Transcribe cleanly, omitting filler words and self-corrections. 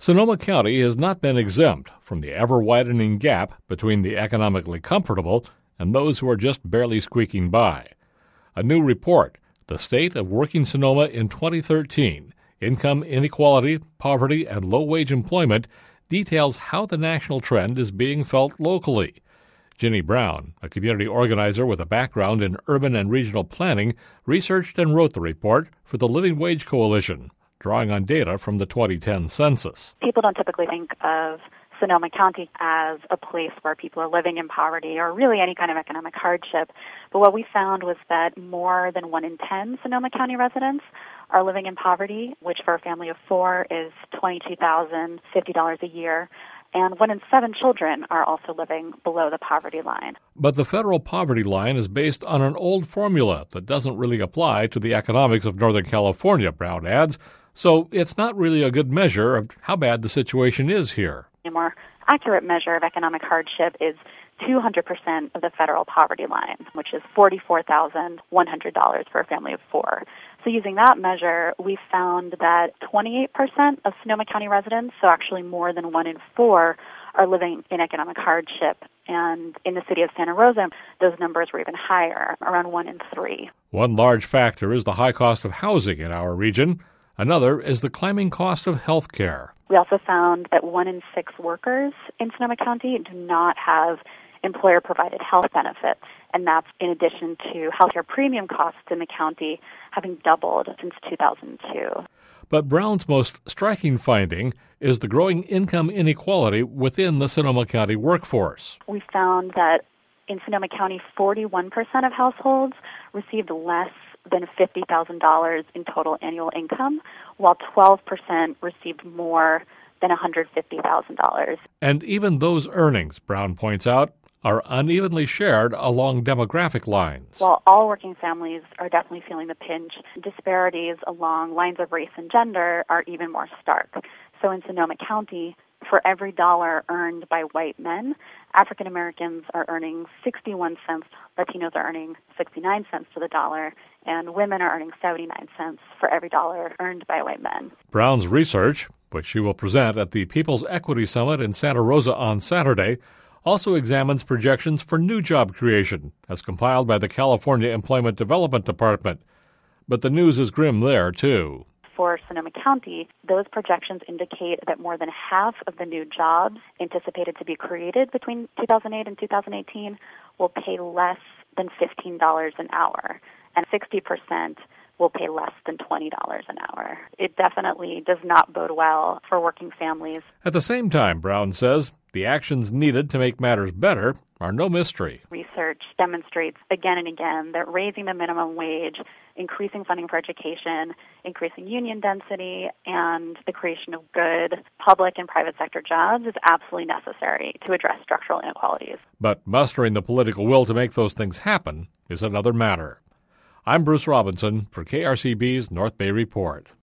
Sonoma County has not been exempt from the ever-widening gap between the economically comfortable and those who are just barely squeaking by. A new report, The State of Working Sonoma in 2013, Income Inequality, Poverty, and Low-Wage Employment, details how the national trend is being felt locally. Ginny Brown, a community organizer with a background in urban and regional planning, researched and wrote the report for the Living Wage Coalition, drawing on data from the 2010 census. People don't typically think of Sonoma County as a place where people are living in poverty or really any kind of economic hardship. But what we found was that more than 1 in 10 Sonoma County residents are living in poverty, which for a family of 4 is $22,050 a year. And 1 in 7 children are also living below the poverty line. But the federal poverty line is based on an old formula that doesn't really apply to the economics of Northern California, Brown adds, so it's not really a good measure of how bad the situation is here. A more accurate measure of economic hardship is 200% of the federal poverty line, which is $44,100 for a family of 4. So using that measure, we found that 28% of Sonoma County residents, so actually more than 1 in 4, are living in economic hardship. And in the city of Santa Rosa, those numbers were even higher, around 1 in 3. One large factor is the high cost of housing in our region. Another is the climbing cost of health care. We also found that 1 in 6 workers in Sonoma County do not have employer-provided health benefits, and that's in addition to healthcare premium costs in the county having doubled since 2002. But Brown's most striking finding is the growing income inequality within the Sonoma County workforce. We found that in Sonoma County, 41% of households received less than $50,000 in total annual income, while 12% received more than $150,000. And even those earnings, Brown points out, are unevenly shared along demographic lines. While all working families are definitely feeling the pinch, disparities along lines of race and gender are even more stark. So in Sonoma County, for every dollar earned by white men, African Americans are earning 61 cents, Latinos are earning 69 cents to the dollar, and women are earning 79 cents for every dollar earned by white men. Brown's research, which she will present at the People's Equity Summit in Santa Rosa on Saturday, also examines projections for new job creation, as compiled by the California Employment Development Department. But the news is grim there, too. For Sonoma County, those projections indicate that more than half of the new jobs anticipated to be created between 2008 and 2018 will pay less than $15 an hour, and 60% will pay less than $20 an hour. It definitely does not bode well for working families. At the same time, Brown says, the actions needed to make matters better are no mystery. Research demonstrates again and again that raising the minimum wage, increasing funding for education, increasing union density, and the creation of good public and private sector jobs is absolutely necessary to address structural inequalities. But mustering the political will to make those things happen is another matter. I'm Bruce Robinson for KRCB's North Bay Report.